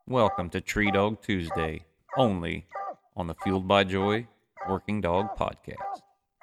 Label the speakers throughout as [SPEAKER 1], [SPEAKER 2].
[SPEAKER 1] Welcome to Tree Dog Tuesday, only on the Fueled by Joy Working Dog Podcast.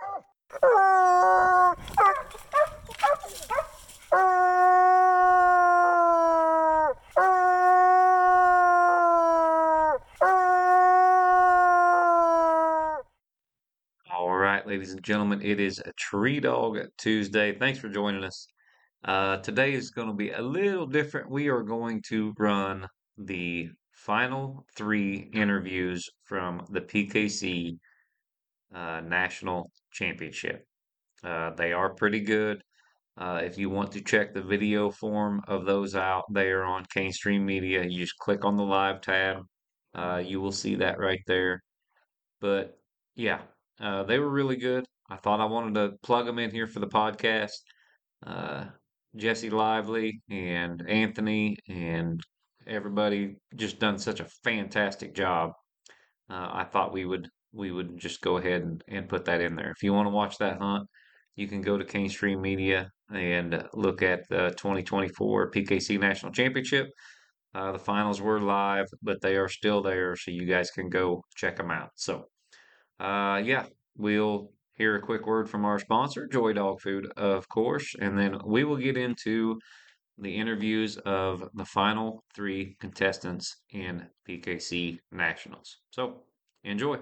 [SPEAKER 1] All right, ladies and gentlemen, it is a Tree Dog Tuesday. Thanks for joining us. Today is going to be a little different. We are going to run the final three interviews from the PKC National Championship. They are pretty good. If you want to check the video form of those out, they are on Cane Stream Media. You just click on the live tab. You will see that right there. But yeah, they were really good. I thought I wanted to plug them in here for the podcast. Uh, Jesse Lively and Anthony and everybody just done such a fantastic job. I thought we would just go ahead and put that in there. If you want to watch that hunt, you can go to Cane Stream Media and look at the 2024 PKC National Championship. The finals were live, but they are still there, so you guys can go check them out. So, yeah, we'll hear a quick word from our sponsor, Joy Dog Food, of course, and then we will get into the interviews of the final three contestants in PKC Nationals. So, enjoy.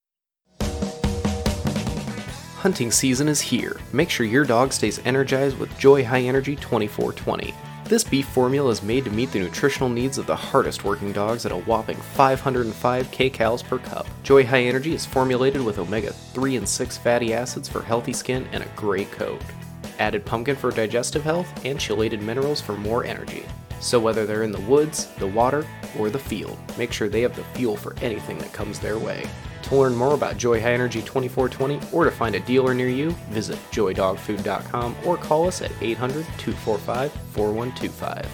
[SPEAKER 2] Hunting season is here. Make sure your dog stays energized with Joy High Energy 2420. This beef formula is made to meet the nutritional needs of the hardest working dogs at a whopping 505 kcals per cup. Joy High Energy is formulated with omega-3 and 6 fatty acids for healthy skin and a great coat. Added pumpkin for digestive health and chelated minerals for more energy. So whether they're in the woods, the water, or the field, make sure they have the fuel for anything that comes their way. To learn more about Joy High Energy 2420 or to find a dealer near you, visit joydogfood.com or call us at 800-245-4125.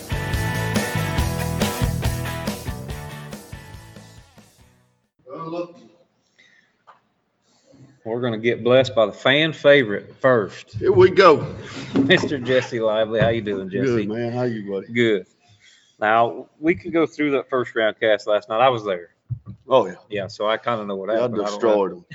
[SPEAKER 3] We're going to get blessed by the fan favorite first.
[SPEAKER 4] Here we go.
[SPEAKER 3] Mr. Jesse Lively. How you doing, Jesse?
[SPEAKER 4] Good, man. How you, buddy?
[SPEAKER 3] Good. Now, we can go through that first round cast last night. I was there.
[SPEAKER 4] Oh, yeah.
[SPEAKER 3] Yeah, so I kind of know what
[SPEAKER 4] I
[SPEAKER 3] happened.
[SPEAKER 4] destroyed them.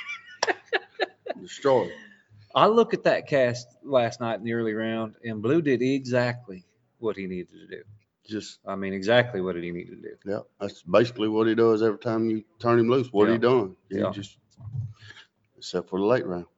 [SPEAKER 4] Destroyed them.
[SPEAKER 3] I look at that cast last night in the early round, and Blue did exactly what he needed to do. Exactly what he needed to do.
[SPEAKER 4] Yeah, that's basically what he does every time you turn him loose. What he done? Except for the late round.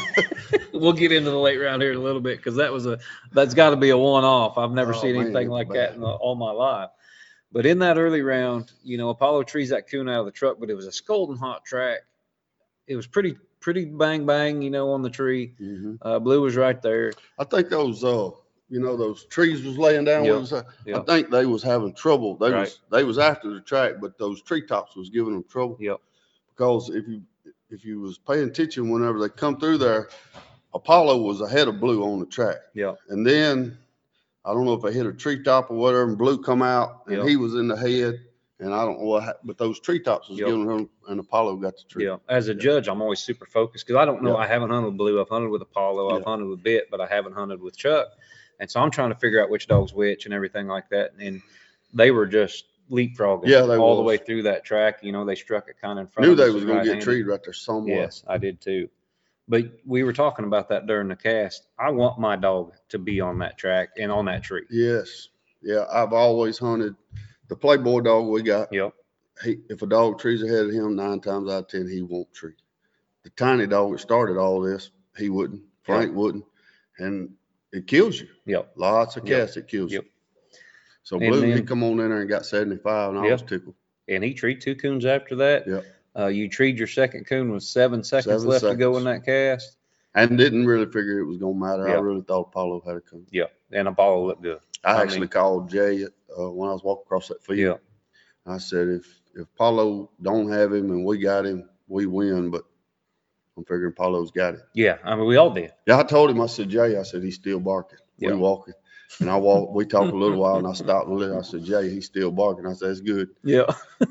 [SPEAKER 3] We'll get into the late round here in a little bit because that's got to be a one-off. I've never seen anything like that in all my life. But in that early round, Apollo trees that coon out of the truck, but it was a scalding hot track. It was pretty bang bang, on the tree.
[SPEAKER 4] Mm-hmm.
[SPEAKER 3] Blue was right there.
[SPEAKER 4] I think those those trees was laying down. I think they was having trouble. They was after the track, but those treetops was giving them trouble.
[SPEAKER 3] Yep.
[SPEAKER 4] Because if you was paying attention whenever they come through there, Apollo was ahead of Blue on the track.
[SPEAKER 3] Yeah.
[SPEAKER 4] And then I don't know if they hit a treetop or whatever, and Blue come out and he was in the head. And I don't know what happened, but those treetops was giving him, and Apollo got the tree.
[SPEAKER 3] Yeah. As a judge, I'm always super focused because I don't know. I haven't hunted with Blue. I've hunted with Apollo. I've hunted with Bit, but I haven't hunted with Chuck. And so I'm trying to figure out which dog's which and everything like that. And they were just leapfrogging all the way through that track. They struck it kind of in front of us.
[SPEAKER 4] Knew they was going to get treed right there somewhere.
[SPEAKER 3] Yes, I did too. But we were talking about that during the cast. I want my dog to be on that track and on that tree.
[SPEAKER 4] Yes. Yeah, I've always hunted the Playboy dog we got.
[SPEAKER 3] Yep.
[SPEAKER 4] If a dog trees ahead of him, 9 times out of 10, he won't tree. The tiny dog that started all this, he wouldn't. Frank wouldn't. And it kills you.
[SPEAKER 3] Yep.
[SPEAKER 4] Lots of casts, it kills you. So Blue, he come on in there and got 75, and I was tickled.
[SPEAKER 3] And he treed 2 coons after that.
[SPEAKER 4] Yep.
[SPEAKER 3] You treed your second coon with 7 seconds left to go in that cast.
[SPEAKER 4] And didn't really figure it was going to matter.
[SPEAKER 3] Yep.
[SPEAKER 4] I really thought Apollo had a coon.
[SPEAKER 3] Yeah, and Apollo looked good.
[SPEAKER 4] I actually called Jay when I was walking across that field.
[SPEAKER 3] Yeah.
[SPEAKER 4] I said, if Apollo don't have him and we got him, we win. But I'm figuring Apollo's got it.
[SPEAKER 3] Yeah, we all did.
[SPEAKER 4] Yeah, I told him, I said, Jay, I said, he's still barking.
[SPEAKER 3] Yeah.
[SPEAKER 4] We walking. And we talked a little while, and I stopped and looked. I said, Jay, he's still barking. I said, that's good.
[SPEAKER 3] Yeah.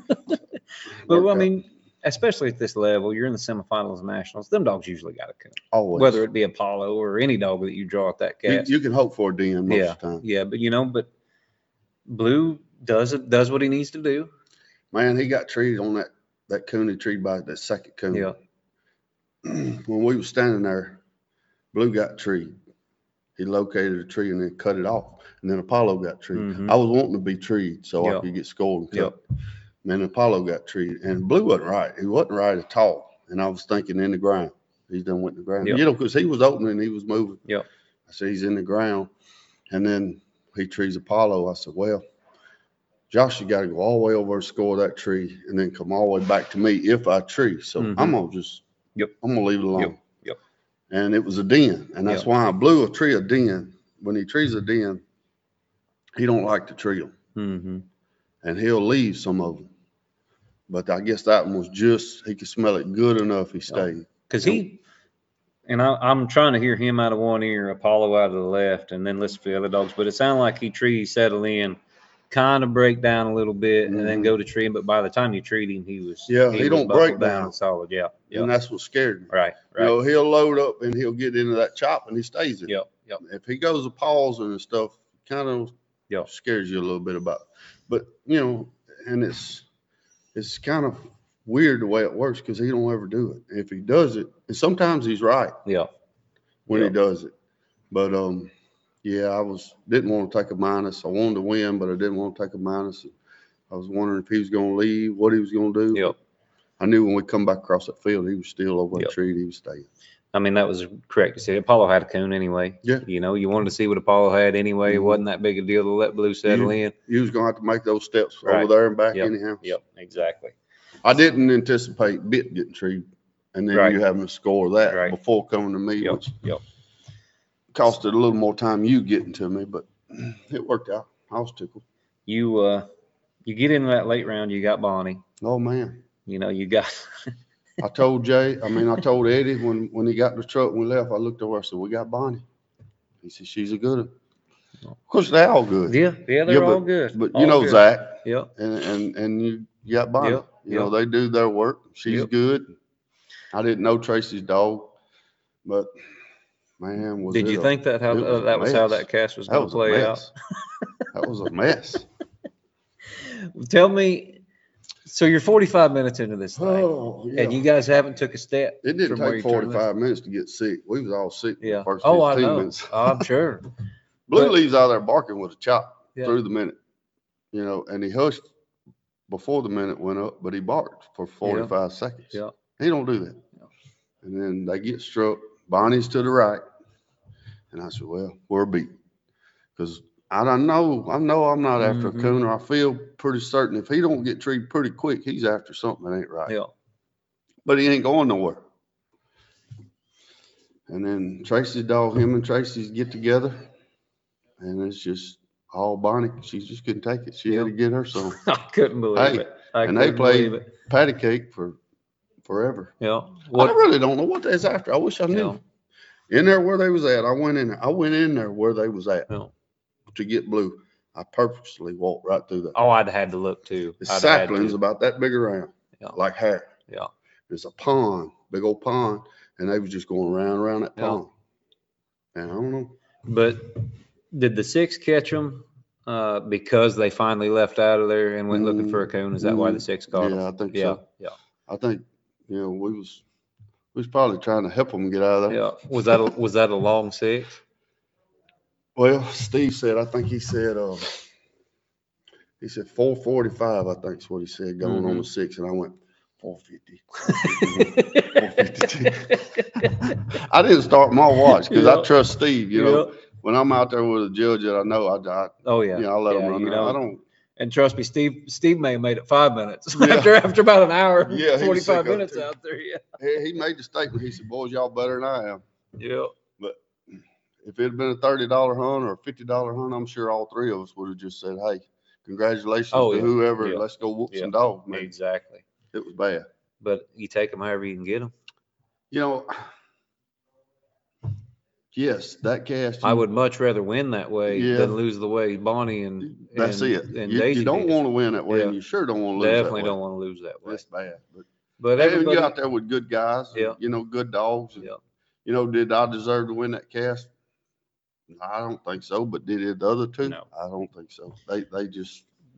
[SPEAKER 3] But, especially at this level, you're in the semifinals of nationals. Them dogs usually got a coon.
[SPEAKER 4] Always.
[SPEAKER 3] Whether it be Apollo or any dog that you draw at that cast.
[SPEAKER 4] You can hope for a den most of the time.
[SPEAKER 3] Yeah, but Blue does what he needs to do.
[SPEAKER 4] Man, he got treed on that coon he treed by that second coon.
[SPEAKER 3] Yeah.
[SPEAKER 4] When we was standing there, Blue got treed. He located a tree and then cut it off. And then Apollo got treed.
[SPEAKER 3] Mhm.
[SPEAKER 4] I was wanting to be treed so I could get scored and cut. And then Apollo got treed. And Blue wasn't right. He wasn't right at all. And I was thinking in the ground. He's done went in the ground.
[SPEAKER 3] Yep.
[SPEAKER 4] You know, because he was opening, he was moving.
[SPEAKER 3] Yep.
[SPEAKER 4] I said, he's in the ground. And then he trees Apollo. I said, well, Josh, you got to go all the way over and score that tree and then come all the way back to me if I tree. So I'm going to just, I'm going to leave it alone.
[SPEAKER 3] Yep.
[SPEAKER 4] And it was a den. And that's why I blew a tree a den. When he trees a den, he don't like to tree them.
[SPEAKER 3] Mm-hmm.
[SPEAKER 4] And he'll leave some of them. But I guess that one was just, he could smell it good enough he stayed.
[SPEAKER 3] Because I'm trying to hear him out of one ear, Apollo out of the left, and then listen for the other dogs. But it sounded like he settle in, kind of break down a little bit, and then go to tree him. But by the time you treat him, he was
[SPEAKER 4] he don't break down
[SPEAKER 3] solid. Yeah.
[SPEAKER 4] And that's what scared me.
[SPEAKER 3] Right.
[SPEAKER 4] You know, he'll load up and he'll get into that chop and he stays in.
[SPEAKER 3] Yep.
[SPEAKER 4] If he goes to pause and stuff, kind of scares you a little bit about. But you know, and it's kind of weird the way it works because he don't ever do it. If he does it, and sometimes he's right. When he does it. But I didn't want to take a minus. I wanted to win, but I didn't want to take a minus. I was wondering if he was going to leave, what he was going to do. I knew when we come back across that field, he was still over that tree. He was staying.
[SPEAKER 3] I mean, that was correct to say. Apollo had a coon anyway.
[SPEAKER 4] Yeah.
[SPEAKER 3] You know, you wanted to see what Apollo had anyway. It wasn't that big a deal to let Blue settle in.
[SPEAKER 4] You was going to have to make those steps over there and back anyhow.
[SPEAKER 3] Yep, exactly.
[SPEAKER 4] I didn't anticipate Bit getting treed, and then you having to score that before coming to me, which costed a little more time you getting to me, but it worked out. I was tickled.
[SPEAKER 3] You get into that late round, you got Bonnie.
[SPEAKER 4] Oh, man.
[SPEAKER 3] You know, you got...
[SPEAKER 4] I told Eddie when he got in the truck and we left, I looked over, I said, we got Bonnie. He said, she's a good one. Of course, they're all good.
[SPEAKER 3] Yeah, they're all good.
[SPEAKER 4] But
[SPEAKER 3] all
[SPEAKER 4] you know
[SPEAKER 3] good.
[SPEAKER 4] Zach.
[SPEAKER 3] Yep.
[SPEAKER 4] And you got Bonnie. You know, they do their work. She's good. I didn't know Tracy's dog, but man,
[SPEAKER 3] did you think that was how that cast was going to play out?
[SPEAKER 4] That was a mess.
[SPEAKER 3] Tell me. So you're 45 minutes into this thing, and you guys haven't took a step.
[SPEAKER 4] It didn't take 45 minutes to get sick. We was all sick.
[SPEAKER 3] Yeah.
[SPEAKER 4] First
[SPEAKER 3] I know.
[SPEAKER 4] minutes.
[SPEAKER 3] I'm sure.
[SPEAKER 4] Blue leaves out there barking with a chop through the minute, you know, and he hushed before the minute went up, but he barked for 45 seconds.
[SPEAKER 3] Yeah.
[SPEAKER 4] He don't do that. Yeah. And then they get struck. Bonnie's to the right, and I said, "Well, we're beat," because I know I'm not after a cooner. I feel pretty certain if he don't get treated pretty quick, he's after something that ain't right.
[SPEAKER 3] Yeah.
[SPEAKER 4] But he ain't going nowhere. And then Tracy's dog, him and Tracy's get together, and it's just all Bonnie. She just couldn't take it. She had to get her son.
[SPEAKER 3] I couldn't believe it.
[SPEAKER 4] They played patty cake for forever.
[SPEAKER 3] Yeah.
[SPEAKER 4] I really don't know what that's after. I wish I knew. In there where they was at, I went in there where they was at.
[SPEAKER 3] Yeah.
[SPEAKER 4] To get Blue, I purposely walked right through that.
[SPEAKER 3] Oh, I'd had to look too.
[SPEAKER 4] The sapling's about that big around, like hair.
[SPEAKER 3] Yeah.
[SPEAKER 4] There's a pond, big old pond, and they was just going around that pond. And I don't know.
[SPEAKER 3] But did the 6 catch them because they finally left out of there and went looking for a coon? Is that why the 6 caught them?
[SPEAKER 4] Yeah, I think so.
[SPEAKER 3] Yeah.
[SPEAKER 4] I think we was probably trying to help them get out of there.
[SPEAKER 3] Yeah. Was that a long 6?
[SPEAKER 4] Well, Steve said, I think he said 445, I think is what he said, going on the 6. And I went, 450. 452. I didn't start my watch because I trust Steve, you know. When I'm out there with a judge that I know, I I let him run there. I don't.
[SPEAKER 3] And trust me, Steve may have made it 5 minutes after about an hour, 45 minutes out there. Yeah.
[SPEAKER 4] He made the statement. He said, boys, y'all better than I am.
[SPEAKER 3] Yeah.
[SPEAKER 4] But if it had been a $30 hunt or a $50 hunt, I'm sure all 3 of us would have just said, hey, congratulations to whoever. Yeah. Let's go whoop some dogs, man.
[SPEAKER 3] Exactly.
[SPEAKER 4] It was bad.
[SPEAKER 3] But you take them however you can get them.
[SPEAKER 4] You know, yes, that cast.
[SPEAKER 3] I would much rather win that way than lose the way Bonnie and
[SPEAKER 4] that's it.
[SPEAKER 3] And
[SPEAKER 4] you don't want to win that way, and you sure don't want to lose
[SPEAKER 3] Definitely don't want to lose that way.
[SPEAKER 4] That's bad.
[SPEAKER 3] But everybody,
[SPEAKER 4] you out there with good guys, you know, good dogs. And, you know, did I deserve to win that cast? I don't think so. But did the other 2?
[SPEAKER 3] No.
[SPEAKER 4] I don't think so. They just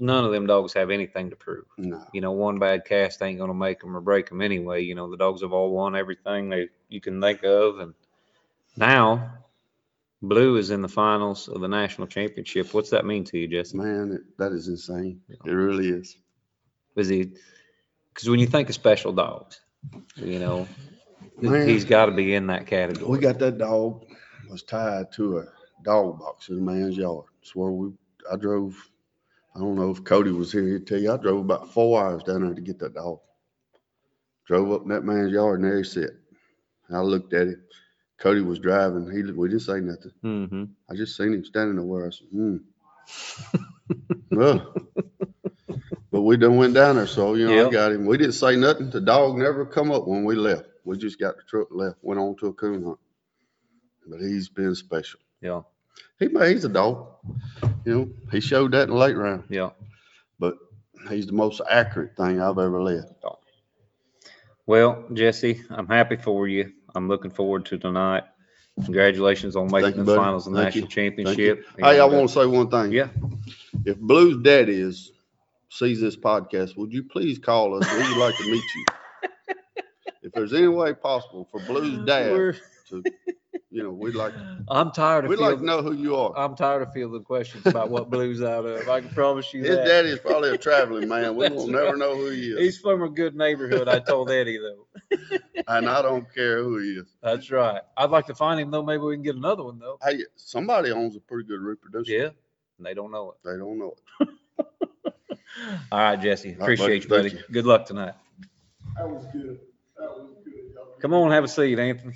[SPEAKER 3] none of them dogs have anything to prove.
[SPEAKER 4] No.
[SPEAKER 3] You know, one bad cast ain't going to make them or break them anyway. You know, the dogs have all won everything you can think of. And now Blue is in the finals of the national championship. What's that mean to you, Jesse?
[SPEAKER 4] Man, that is insane. It really is.
[SPEAKER 3] Because when you think of special dogs, you know,
[SPEAKER 4] Man,
[SPEAKER 3] he's got to be in that category.
[SPEAKER 4] We got that dog was tied to a dog box in a man's yard. I drove, I don't know if Cody was here, he'd tell you, I drove about 4 hours down there to get that dog. Drove up in that man's yard and there he sat. And I looked at him. Cody was driving. We didn't say nothing.
[SPEAKER 3] Mm-hmm.
[SPEAKER 4] I just seen him standing there where I said, Well, but we done went down there, so, you know, I got him. We didn't say nothing. The dog never come up when we left. We just got the truck left, went on to a coon hunt. But he's been special.
[SPEAKER 3] Yeah.
[SPEAKER 4] He's a dog. You know, he showed that in the late round.
[SPEAKER 3] Yeah.
[SPEAKER 4] But he's the most accurate thing I've ever led.
[SPEAKER 3] Well, Jesse, I'm happy for you. I'm looking forward to tonight. Congratulations on making the finals of the national championship.
[SPEAKER 4] Hey, I want to say one thing.
[SPEAKER 3] Yeah.
[SPEAKER 4] If Blue's daddy sees this podcast, would you please call us? We would like to meet you. If there's any way possible for Blue's dad to, you know, we'd like to know who you are.
[SPEAKER 3] I'm tired of fielding questions about what Blue's out of. I can promise you
[SPEAKER 4] His
[SPEAKER 3] that.
[SPEAKER 4] daddy is probably a traveling man. We will never know who he is.
[SPEAKER 3] He's from a good neighborhood, I told Eddie, though.
[SPEAKER 4] And I don't care who he is.
[SPEAKER 3] That's right. I'd like to find him, though. Maybe we can get another one, though.
[SPEAKER 4] Hey, somebody owns a pretty good reproducer.
[SPEAKER 3] Yeah, and they don't know it.
[SPEAKER 4] They don't know it.
[SPEAKER 3] All right, Jesse.
[SPEAKER 4] All right,
[SPEAKER 3] Appreciate you, buddy. Good luck tonight.
[SPEAKER 4] That was good.
[SPEAKER 3] Come on, have a seat, Anthony.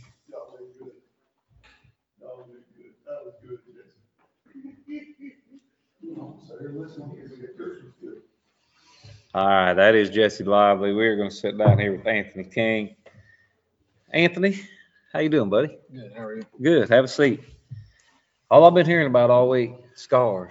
[SPEAKER 3] All right, that is Jesse Lively. We're going to sit down here with Anthony King. Anthony, how you doing, buddy?
[SPEAKER 5] Good. How are you?
[SPEAKER 3] Good. Have a seat. All I've been hearing about all week, Scar.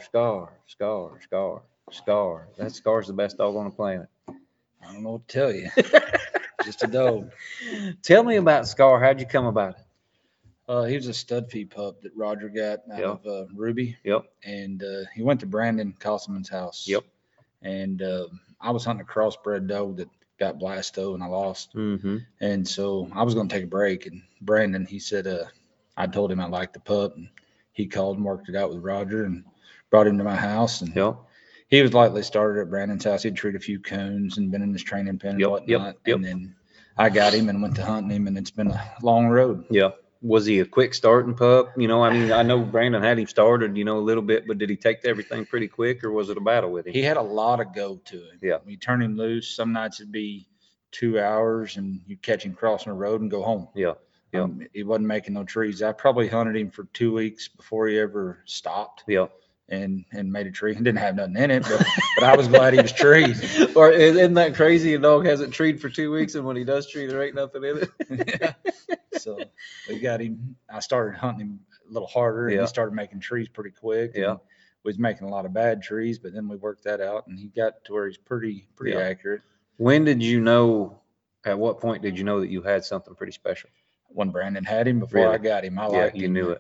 [SPEAKER 3] That Scar's the best dog on the planet.
[SPEAKER 5] I don't know what to tell you. Just a dog.
[SPEAKER 3] Tell me about Scar. How'd you come about it?
[SPEAKER 5] He was a stud feed pup that Roger got out of Ruby.
[SPEAKER 3] Yep.
[SPEAKER 5] And he went to Brandon Cosman's house.
[SPEAKER 3] Yep.
[SPEAKER 5] And I was hunting a crossbred dog that got blasto and I lost.
[SPEAKER 3] Mm-hmm.
[SPEAKER 5] And so I was going to take a break. And Brandon, he said, I told him I liked the pup. And he called and worked it out with Roger and brought him to my house. And he was lightly started at Brandon's house. He'd treated a few coons and been in his training pen and whatnot. And then I got him and went to hunting him, and it's been a long road.
[SPEAKER 3] Yeah. Was he a quick starting pup? You know, I mean, I know Brandon had him started, you know, a little bit, but did he take everything pretty quick, or was it a battle with him?
[SPEAKER 5] He had a lot of go to him.
[SPEAKER 3] Yeah.
[SPEAKER 5] We turned him loose. Some nights it'd be 2 hours and you catch him crossing the road and go home.
[SPEAKER 3] Yeah. Yeah.
[SPEAKER 5] He wasn't making no trees. I probably hunted him for 2 weeks before he ever stopped.
[SPEAKER 3] Yeah.
[SPEAKER 5] And made a tree. He didn't have nothing in it, but I was glad he was treed.
[SPEAKER 3] Or isn't that crazy? A dog hasn't treed for 2 weeks, and when he does tree, there ain't nothing in it.
[SPEAKER 5] Yeah. So we got him. I started hunting him a little harder, and he started making trees pretty quick.
[SPEAKER 3] Yeah.
[SPEAKER 5] We was making a lot of bad trees, but then we worked that out, and he got to where he's pretty accurate.
[SPEAKER 3] When did you know? At what point did you know that you had something pretty special?
[SPEAKER 5] When Brandon had him, before I got him, I liked him.
[SPEAKER 3] You knew it.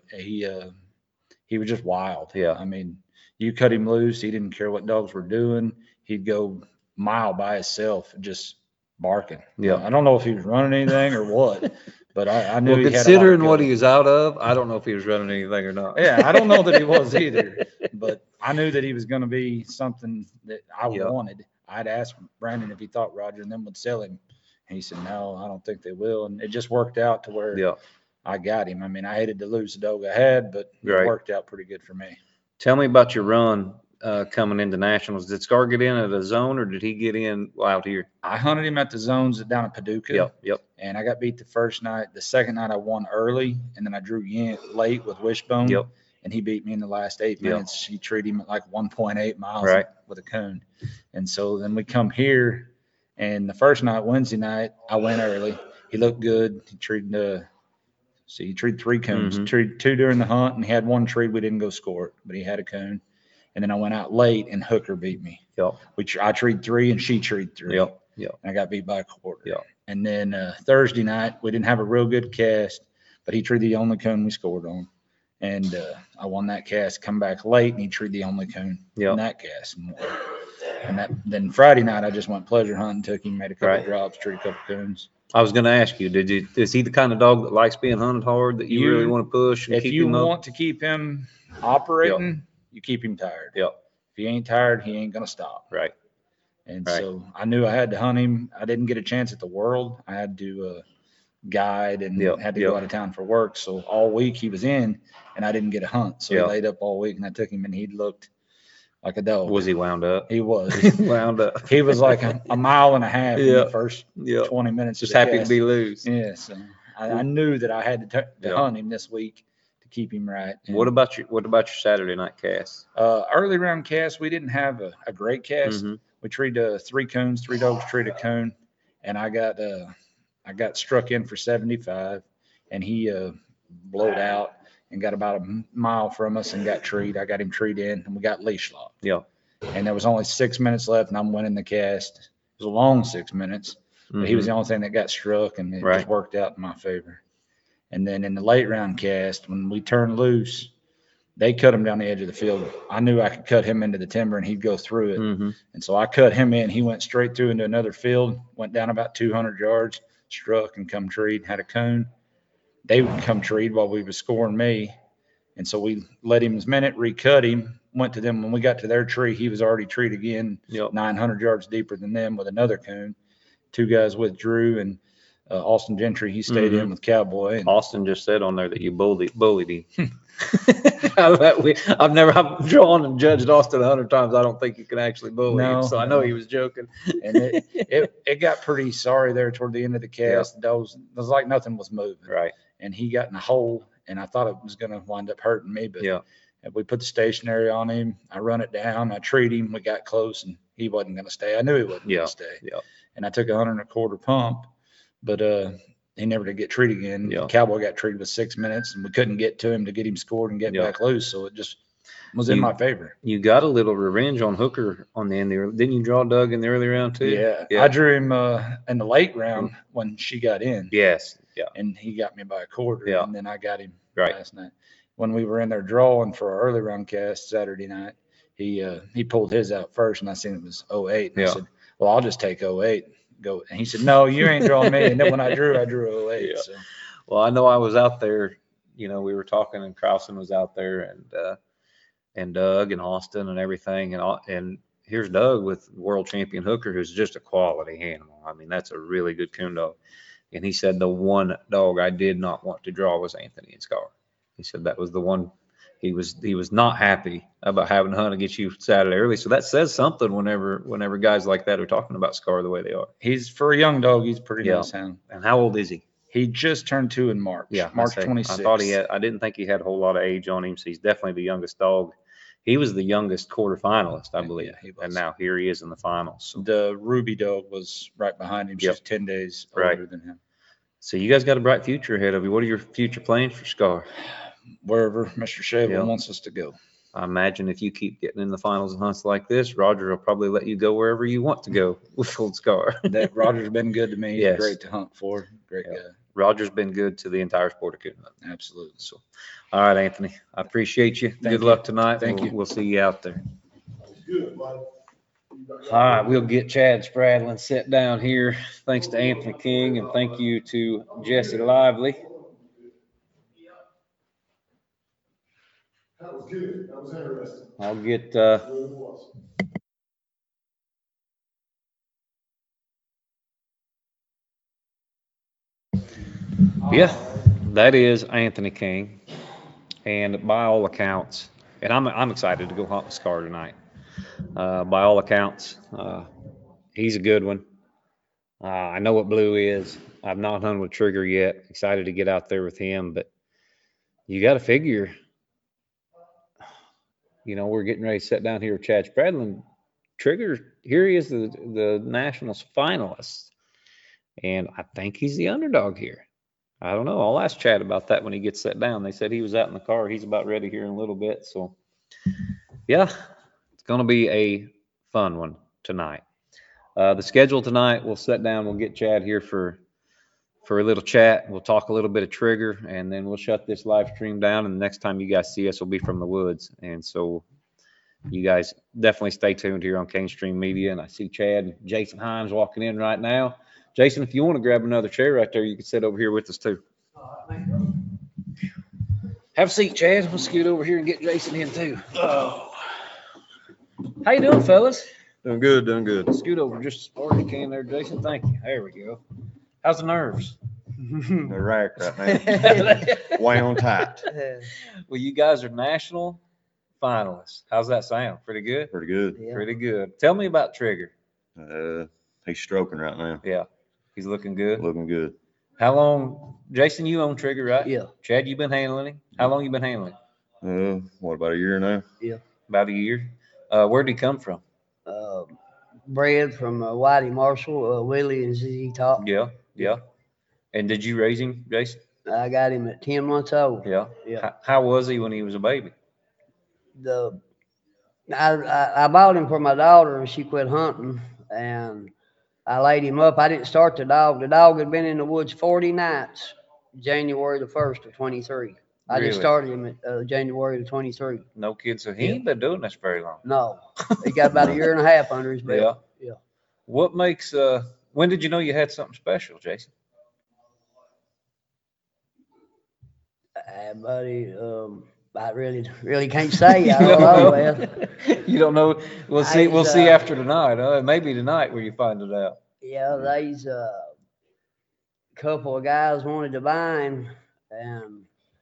[SPEAKER 5] He was just wild.
[SPEAKER 3] Yeah.
[SPEAKER 5] I mean, you cut him loose. He didn't care what dogs were doing. He'd go a mile by himself, just barking.
[SPEAKER 3] Yeah.
[SPEAKER 5] I don't know if he was running anything or what, but I knew he had a lot of
[SPEAKER 3] considering
[SPEAKER 5] go.
[SPEAKER 3] what he was out of, I don't know if he was running anything or not.
[SPEAKER 5] Yeah, I don't know that he was either, but I knew that he was going to be something that I wanted. I'd asked Brandon if he thought Roger and them would sell him. And he said, no, I don't think they will. And it just worked out to where I got him. I mean, I hated to lose the dog I had, but it worked out pretty good for me.
[SPEAKER 3] Tell me about your run coming into nationals. Did Scar get in at a zone, or did he get in out here?
[SPEAKER 5] I hunted him at the zones down at Paducah.
[SPEAKER 3] Yep.
[SPEAKER 5] And I got beat the first night. The second night I won early, and then I drew in late with Wishbone.
[SPEAKER 3] Yep.
[SPEAKER 5] And he beat me in the last 8 minutes. He treated him at like 1.8 miles with a coon. And so then we come here, and the first night, Wednesday night, I went early. He looked good. He treated he treated 3 coons.
[SPEAKER 3] Mm-hmm.
[SPEAKER 5] Treated 2 during the hunt, and he had 1 treat. We didn't go score it, but he had a coon. And then I went out late, and Hooker beat me.
[SPEAKER 3] Yep.
[SPEAKER 5] I treated 3, and she treated 3.
[SPEAKER 3] Yep.
[SPEAKER 5] And I got beat by a quarter.
[SPEAKER 3] Yep.
[SPEAKER 5] And then Thursday night, we didn't have a real good cast, but he treated the only coon we scored on. And I won that cast, come back late, and he treated the only coon in that cast. And then Friday night, I just went pleasure hunting, took him, made a couple of drops, treated a couple of coons.
[SPEAKER 3] I was going to ask you, is he the kind of dog that likes being hunted hard, that you really want to push and
[SPEAKER 5] if
[SPEAKER 3] keep
[SPEAKER 5] you
[SPEAKER 3] him up?
[SPEAKER 5] want to keep him operating, you keep him tired.
[SPEAKER 3] Yep.
[SPEAKER 5] If he ain't tired, he ain't going to stop.
[SPEAKER 3] Right.
[SPEAKER 5] And so I knew I had to hunt him. I didn't get a chance at the World. I had to guide and had to go out of town for work. So all week he was in, and I didn't get a hunt. So he laid up all week, and I took him, and he looked like a dog.
[SPEAKER 3] Was he wound up?
[SPEAKER 5] He was.
[SPEAKER 3] Wound up.
[SPEAKER 5] He was like a mile and a half in the first 20 minutes.
[SPEAKER 3] Just happy to be loose.
[SPEAKER 5] Yeah. So I knew that I had to hunt him this week to keep him right. And
[SPEAKER 3] what about your Saturday night cast?
[SPEAKER 5] Early round cast, we didn't have a great cast.
[SPEAKER 3] Mm-hmm.
[SPEAKER 5] We treated 3 coons, 3 dogs treated a coon, and I got struck in for 75, and he blowed out and got about a mile from us and got treed. I got him treed in, and we got leash locked.
[SPEAKER 3] Yeah.
[SPEAKER 5] And there was only 6 minutes left, and I'm winning the cast. It was a long 6 minutes, but he was the only thing that got struck, and it just worked out in my favor. And then in the late round cast, when we turned loose, they cut him down the edge of the field. I knew I could cut him into the timber and he'd go through it.
[SPEAKER 3] Mm-hmm.
[SPEAKER 5] And so I cut him in. He went straight through into another field, went down about 200 yards, struck and come treed, had a coon. They would come treed while we were scoring me. And so we let him his minute, recut him, went to them. When we got to their tree, he was already treed again, 900 yards deeper than them with another coon. 2 guys withdrew, and Austin Gentry, he stayed in with Cowboy. And
[SPEAKER 3] Austin just said on there that you bullied him.
[SPEAKER 5] I've drawn and judged Austin 100 times. I don't think you can actually bully him, so I know he was joking. And it got pretty sorry there toward the end of the cast. The dogs, it was like nothing was moving.
[SPEAKER 3] Right.
[SPEAKER 5] And he got in a hole, and I thought it was going to wind up hurting me, but we put the stationary on him. I run it down. I treat him. We got close, and he wasn't going to stay. I knew he wasn't going to stay.
[SPEAKER 3] Yeah.
[SPEAKER 5] And I took 125 pump, but he never did get treated again.
[SPEAKER 3] Yeah.
[SPEAKER 5] Cowboy got treated with 6 minutes, and we couldn't get to him to get him scored and get back loose. So it just was in my favor.
[SPEAKER 3] You got a little revenge on Hooker on the end there. Didn't you draw Doug in the early round too?
[SPEAKER 5] Yeah. I drew him in the late round when she got in.
[SPEAKER 3] Yes. Yeah.
[SPEAKER 5] And he got me by a quarter.
[SPEAKER 3] Yeah.
[SPEAKER 5] And then I got him last night. When we were in there drawing for our early round cast Saturday night, he pulled his out first, and I seen it was 08. And I said, well, I'll just take 08. Go. And he said, no, you ain't drawing me. And then when I drew 08. Yeah. So.
[SPEAKER 3] Well, I know I was out there, we were talking, and Krausen was out there, and Doug and Austin and everything. And here's Doug with world champion Hooker, who's just a quality animal. I mean, that's a really good coon dog. And he said the one dog I did not want to draw was Anthony and Scar. He said that was the one he was not happy about having to hunt against you Saturday early. So that says something whenever guys like that are talking about Scar the way they are.
[SPEAKER 5] He's, for a young dog, he's pretty nice hound.
[SPEAKER 3] And how old is he?
[SPEAKER 5] He just turned 2 in March.
[SPEAKER 3] Yeah,
[SPEAKER 5] March 26th.
[SPEAKER 3] I didn't think he had a whole lot of age on him. So he's definitely the youngest dog. He was the youngest quarterfinalist, I believe. Yeah, he was. And now here he is in the finals. So.
[SPEAKER 5] The Ruby dog was right behind him. She's 10 days older than him.
[SPEAKER 3] So you guys got a bright future ahead of you. What are your future plans for Scar?
[SPEAKER 5] Wherever Mr. Shavel wants us to go.
[SPEAKER 3] I imagine if you keep getting in the finals and hunts like this, Roger will probably let you go wherever you want to go with Old Scar.
[SPEAKER 5] That Roger's been good to me. He's great to hunt for. Great guy.
[SPEAKER 3] Roger's been good to the entire sport of coon hunting.
[SPEAKER 5] Absolutely.
[SPEAKER 3] So, all right, Anthony, I appreciate you. Good luck tonight.
[SPEAKER 5] Thank you.
[SPEAKER 3] We'll see you out there.
[SPEAKER 4] Good, bud.
[SPEAKER 3] All right, we'll get Chad Spradlin set down here. Thanks to Anthony King, and thank you to Jesse Lively.
[SPEAKER 4] That was good. That was interesting.
[SPEAKER 3] I'll get
[SPEAKER 4] It really was.
[SPEAKER 3] Yeah, that is Anthony King, and by all accounts, and I'm excited to go hunt with Scar tonight. By all accounts, he's a good one. I know what Blue is. I've not hunted with Trigger yet. Excited to get out there with him, but you got to figure, we're getting ready to sit down here with Chad Spradlin. Trigger, here he is, the Nationals finalist, and I think he's the underdog here. I don't know. I'll ask Chad about that when he gets set down. They said he was out in the car. He's about ready here in a little bit. So, yeah, it's going to be a fun one tonight. The schedule tonight, we'll sit down. We'll get Chad here for a little chat. We'll talk a little bit of Trigger, and then we'll shut this live stream down. And the next time you guys see us will be from the woods. And so you guys definitely stay tuned here on Cane Stream Media. And I see Chad and Jason Hines walking in right now. Jason, if you want to grab another chair right there, you can sit over here with us too. Have a seat, Chad. We'll scoot over here and get Jason in too. Oh. How you doing, fellas?
[SPEAKER 6] Doing good, doing good.
[SPEAKER 3] Scoot over just as far as you can there, Jason. Thank you. There we go. How's the nerves?
[SPEAKER 6] They're racked right now. Way on tight.
[SPEAKER 3] Well, you guys are national finalists. How's that sound? Pretty good?
[SPEAKER 6] Pretty good.
[SPEAKER 7] Yeah.
[SPEAKER 3] Pretty good. Tell me about Trigger.
[SPEAKER 6] He's stroking right now.
[SPEAKER 3] Yeah. He's looking good.
[SPEAKER 6] Looking good.
[SPEAKER 3] How long, Jason, you own Trigger, right?
[SPEAKER 7] Yeah.
[SPEAKER 3] Chad, you been handling him? How long you been handling him?
[SPEAKER 6] What, about a year now?
[SPEAKER 3] About a year. Where'd he come from?
[SPEAKER 7] Bred from Whitey Marshall, Willie and ZZ Top.
[SPEAKER 3] Yeah. Yeah. And did you raise him, Jason?
[SPEAKER 7] I got him at 10 months old.
[SPEAKER 3] Yeah.
[SPEAKER 7] Yeah.
[SPEAKER 3] How was he when he was a baby?
[SPEAKER 7] I bought him for my daughter and she quit hunting and I laid him up. I didn't start the dog. The dog had been in the woods 40 nights, January the 1st of 23. I
[SPEAKER 3] Really?
[SPEAKER 7] just started him at January the 23.
[SPEAKER 3] No kid, so he ain't been doing this very long.
[SPEAKER 7] No, he got about a year and a half under his belt.
[SPEAKER 3] Yeah. What makes, when did you know you had something special, Jason?
[SPEAKER 7] Buddy, I really can't say. I don't know, man.
[SPEAKER 3] You don't know. We'll see. We'll see after tonight. Maybe tonight where you find it out.
[SPEAKER 7] Yeah, there's a couple of guys wanted to buy him, and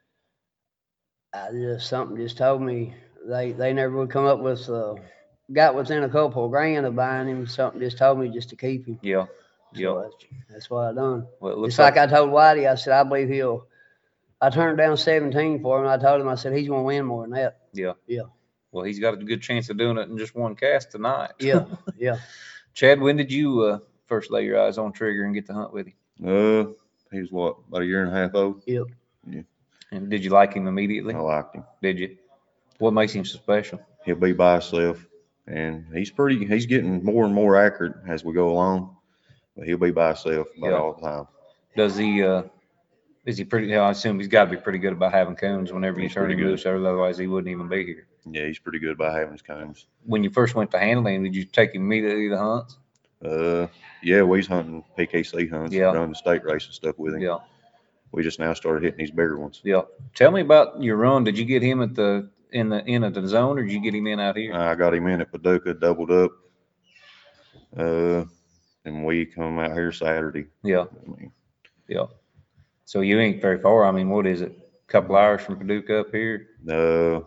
[SPEAKER 7] something just told me they never would come up with. Got within a couple of grand of buying him. Something just told me just to keep him.
[SPEAKER 3] Yeah.
[SPEAKER 7] So that's what I done.
[SPEAKER 3] Well, it looks
[SPEAKER 7] It's like I told Whitey. I said I believe he'll. I turned down 17 for him. I told him, I said, he's going to win more than that.
[SPEAKER 3] Yeah.
[SPEAKER 7] Yeah.
[SPEAKER 3] Well, he's got a good chance of doing it in just one cast tonight.
[SPEAKER 7] Yeah. Yeah.
[SPEAKER 3] Chad, when did you first lay your eyes on Trigger and get to hunt with him?
[SPEAKER 6] He was what, about a year and a half old?
[SPEAKER 7] Yep.
[SPEAKER 6] Yeah.
[SPEAKER 3] And did you like him immediately?
[SPEAKER 6] I liked him.
[SPEAKER 3] Did you? What makes him so special?
[SPEAKER 6] He'll be by himself, and he's getting more and more accurate as we go along. But he'll be by himself about all the time.
[SPEAKER 3] Does he? Is he pretty? I assume he's got to be pretty good about having coons whenever you turn him loose, otherwise he wouldn't even be here.
[SPEAKER 6] Yeah, he's pretty good about having his coons.
[SPEAKER 3] When you first went to handling, did you take him immediately to hunts?
[SPEAKER 6] Yeah, we was hunting PKC hunts, running the state race and stuff with him.
[SPEAKER 3] Yeah.
[SPEAKER 6] We just now started hitting these bigger ones.
[SPEAKER 3] Yeah. Tell me about your run. Did you get him at the in the zone, or did you get him in out here?
[SPEAKER 6] I got him in at Paducah, doubled up. And we come out here Saturday.
[SPEAKER 3] Yeah.
[SPEAKER 6] I mean,
[SPEAKER 3] yeah. So you ain't very far. I mean, what is it? A couple hours from Paducah up here?
[SPEAKER 7] No,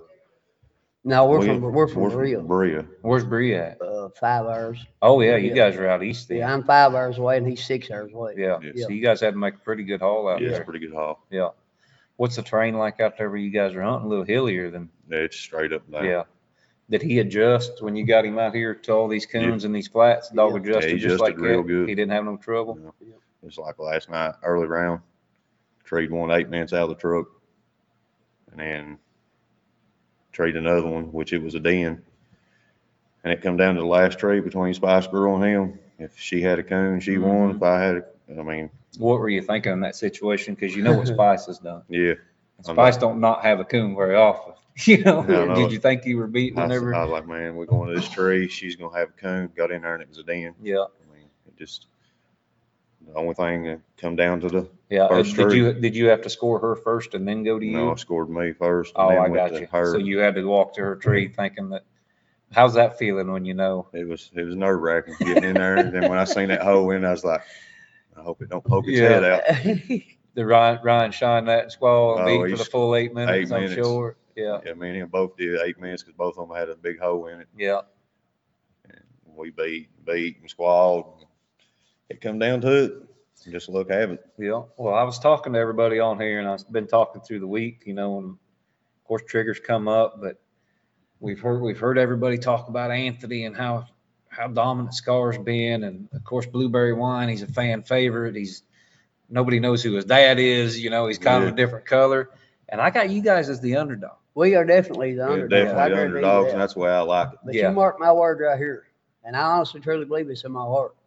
[SPEAKER 7] we're from Berea.
[SPEAKER 6] Berea.
[SPEAKER 3] Where's Berea at?
[SPEAKER 7] 5 hours.
[SPEAKER 3] Oh yeah, you guys are out east then.
[SPEAKER 7] Yeah, I'm 5 hours away and he's 6 hours away.
[SPEAKER 3] Yeah. So you guys had to make a pretty good haul out
[SPEAKER 6] Yeah,
[SPEAKER 3] there.
[SPEAKER 6] it's a pretty good haul.
[SPEAKER 3] Yeah. What's the terrain like out there where you guys are hunting? A little hillier than.
[SPEAKER 6] Yeah, it's straight up down.
[SPEAKER 3] Yeah. Did he adjust when you got him out here to all these coons and these flats? The dog adjusted
[SPEAKER 6] he
[SPEAKER 3] just like
[SPEAKER 6] adjusted real
[SPEAKER 3] that?
[SPEAKER 6] good.
[SPEAKER 3] He didn't have no trouble?
[SPEAKER 6] Yeah. It's like last night, early round, treed one 8 minutes out of the truck, and then treed another one, which it was a den. And it come down to the last tree between Spice Girl and him. If she had a coon, she won. If I had I mean.
[SPEAKER 3] What were you thinking in that situation? Because you know what Spice has done.
[SPEAKER 6] Yeah.
[SPEAKER 3] Spice don't not have a coon very often. You know,
[SPEAKER 6] No.
[SPEAKER 3] Did you think you were beating
[SPEAKER 6] I
[SPEAKER 3] whenever?
[SPEAKER 6] was like, man, we're going to this tree. She's going to have a coon. Got in there and it was a den.
[SPEAKER 3] Yeah.
[SPEAKER 6] I mean, it just, the only thing that come down to the
[SPEAKER 3] Yeah.
[SPEAKER 6] first tree.
[SPEAKER 3] Did you have to score her first and then go to you?
[SPEAKER 6] No, I scored me first. And
[SPEAKER 3] Oh,
[SPEAKER 6] then
[SPEAKER 3] I
[SPEAKER 6] went
[SPEAKER 3] got
[SPEAKER 6] to
[SPEAKER 3] you.
[SPEAKER 6] her.
[SPEAKER 3] So you had to walk to her tree thinking that. How's that feeling when you know?
[SPEAKER 6] It was nerve wracking getting in there. And then when I seen that hole in, I was like, I hope it don't poke its head out.
[SPEAKER 3] The Ryan shined that squall and
[SPEAKER 6] Oh,
[SPEAKER 3] beat for
[SPEAKER 6] he's
[SPEAKER 3] the full 8 minutes,
[SPEAKER 6] 8
[SPEAKER 3] I'm
[SPEAKER 6] minutes.
[SPEAKER 3] sure. Yeah.
[SPEAKER 6] Yeah, me and him both did 8 minutes because both of them had a big hole in it.
[SPEAKER 3] Yeah.
[SPEAKER 6] And we beat and squalled. It come down to it. Just look have it.
[SPEAKER 3] Yeah. Well, I was talking to everybody on here and I've been talking through the week, you know, and of course triggers come up, but we've heard everybody talk about Anthony and how dominant Scar's been. And of course, Blueberry Wine, he's a fan favorite. Nobody knows who his dad is, you know, he's kind of a different color. And I got you guys as the underdog.
[SPEAKER 7] We are definitely the
[SPEAKER 6] We're
[SPEAKER 7] underdogs.
[SPEAKER 6] definitely the underdogs, and that's the way I like it.
[SPEAKER 7] But
[SPEAKER 3] Yeah.
[SPEAKER 7] you mark my word right here, and I honestly truly believe it's in my heart.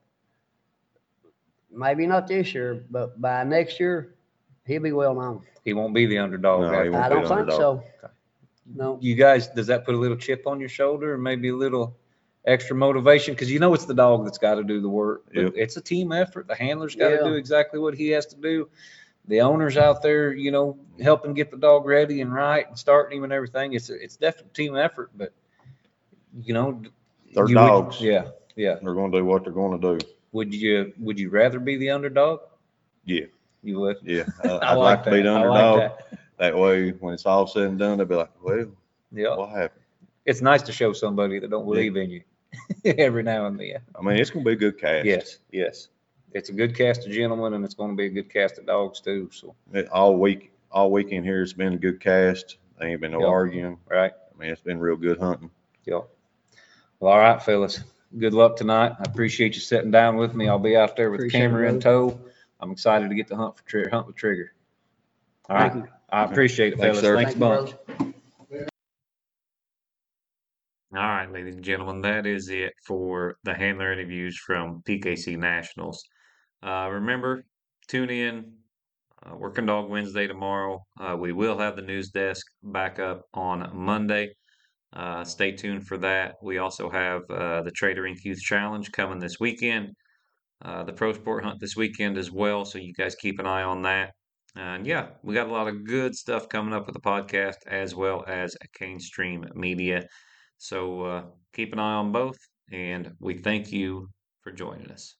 [SPEAKER 7] Maybe not this year, but by next year, he'll be well known.
[SPEAKER 3] He won't be the underdog.
[SPEAKER 6] No,
[SPEAKER 3] after
[SPEAKER 6] he won't
[SPEAKER 7] I
[SPEAKER 6] be
[SPEAKER 7] don't
[SPEAKER 6] the
[SPEAKER 7] think
[SPEAKER 6] underdog.
[SPEAKER 7] so. No.
[SPEAKER 3] You guys, does that put a little chip on your shoulder and maybe a little extra motivation? Because you know it's the dog that's got to do the work. But
[SPEAKER 6] Yep.
[SPEAKER 3] it's a team effort. The handler's got to
[SPEAKER 7] Yeah.
[SPEAKER 3] do exactly what he has to do. The owner's out there, helping get the dog ready and right and starting him and everything. It's definitely a team effort, but
[SPEAKER 6] They're dogs.
[SPEAKER 3] Yeah.
[SPEAKER 6] They're going to do what they're going to do.
[SPEAKER 3] Would you rather be the underdog?
[SPEAKER 6] Yeah.
[SPEAKER 3] You would?
[SPEAKER 6] Yeah.
[SPEAKER 3] I
[SPEAKER 6] I'd like to be the
[SPEAKER 3] I like
[SPEAKER 6] underdog.
[SPEAKER 3] that.
[SPEAKER 6] That way, when it's all said and done, they'll be like, well,
[SPEAKER 3] Yeah.
[SPEAKER 6] what happened?
[SPEAKER 3] It's nice to show somebody that don't believe in you every now and then.
[SPEAKER 6] I mean, it's going to be a good cast.
[SPEAKER 3] Yes. It's a good cast of gentlemen, and it's going to be a good cast of dogs too. So
[SPEAKER 6] All weekend here, it's been a good cast. There ain't been no
[SPEAKER 3] Yep.
[SPEAKER 6] arguing.
[SPEAKER 3] right.
[SPEAKER 6] I mean, it's been real good hunting.
[SPEAKER 3] Yeah. Well, all right, fellas. Good luck tonight. I appreciate you sitting down with me. I'll be out there with the
[SPEAKER 7] Appreciate it,
[SPEAKER 3] camera in
[SPEAKER 7] brother.
[SPEAKER 3] tow. I'm excited to get to hunt with Trigger. All
[SPEAKER 7] Thank
[SPEAKER 3] right.
[SPEAKER 7] you.
[SPEAKER 3] I appreciate it,
[SPEAKER 6] Thanks,
[SPEAKER 3] fellas.
[SPEAKER 6] sir.
[SPEAKER 3] Thanks
[SPEAKER 7] Thank you,
[SPEAKER 3] bunch.
[SPEAKER 7] brother.
[SPEAKER 1] All right, ladies and gentlemen, that is it for the handler interviews from PKC Nationals. Remember, tune in Working Dog Wednesday tomorrow. We will have the news desk back up on Monday. Stay tuned for that. We also have the Trader Inc. Youth Challenge coming this weekend. The Pro Sport Hunt this weekend as well, so you guys keep an eye on that. And yeah, we got a lot of good stuff coming up with the podcast as well as Cane Stream Media. So keep an eye on both, and we thank you for joining us.